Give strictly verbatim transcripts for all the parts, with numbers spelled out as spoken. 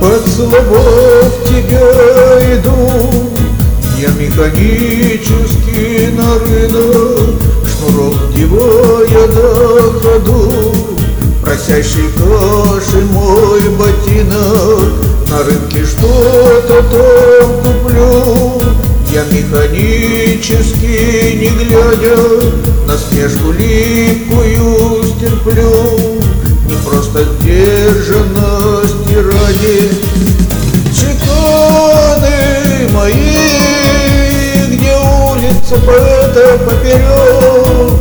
поцеловав тебя, иду я механически на рынок, шнурок девая на ходу, просящий каши мой ботинок. На рынке что-то там куплю, я механически, не глядя, насмешку липкую стерплю. Не просто сдержанности ради. Чеканы мои, где улица поэта поперек,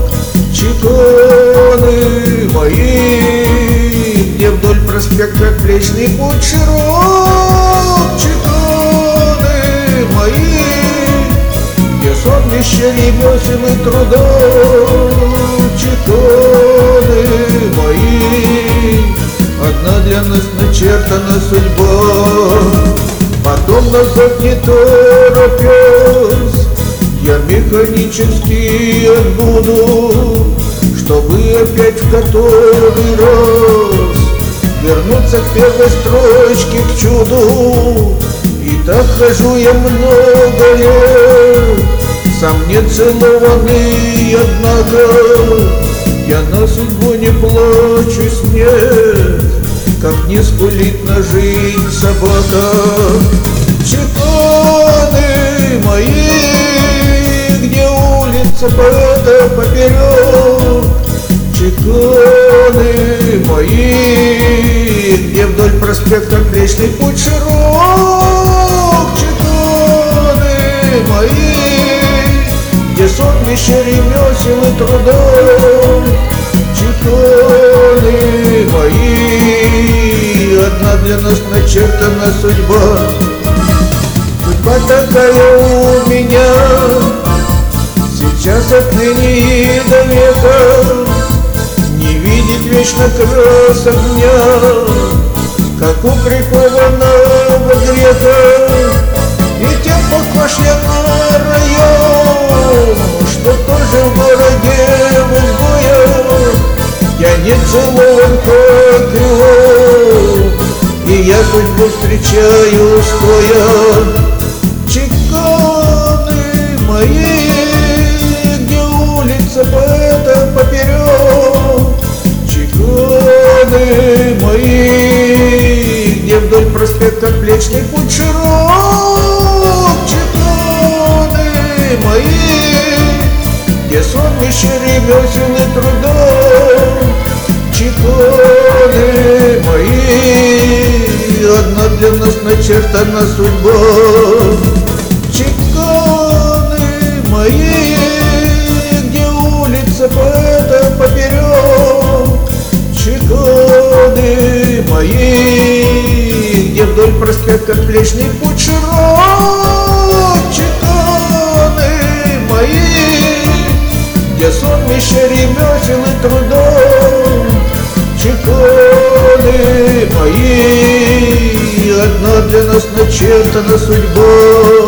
чеканы мои, где вдоль проспекта Млечный Путь широк, чеканы мои, где сонмище ремесел и трудов, чеканы мои, одна для нас начертана судьба. Потом назад не торопясь, я механически отбуду, чтобы опять в который раз вернуться к первой строчке, к чуду. И так хожу я много лет, сам не целованный, однако я на судьбу не плачусь, нет, как не скулит на жизнь собака. Чеканы мои, где улица поэта поперек, чеканы мои, где вдоль проспекта Млечный Путь широк, чеканы мои, где сонмище ремесел и трудов, чеканы мои, одна для нас начертана судьба. Судьба такая у меня, сейчас отныне и до века, не видеть вечно красок дня, как у прикованного грека. И тем похож я на район, что тоже в городе в изгоях. Я не целован, как его, и я судьбу встречаю стоя. Чеканы мои, где улица поэта поперек, чеканы мои, где вдоль проспекта Млечный Путь широк, чеканы мои, где сонмище ремесел и трудов, чеканы мои, одна для нас начертана судьба. Чеканы мои, где улица поэта поперек, чеканы мои, где вдоль проспекта Млечный Путь широк, чеканы мои, где сонмище ремесел и трудов, чеканы мои, одна для нас начертана судьба.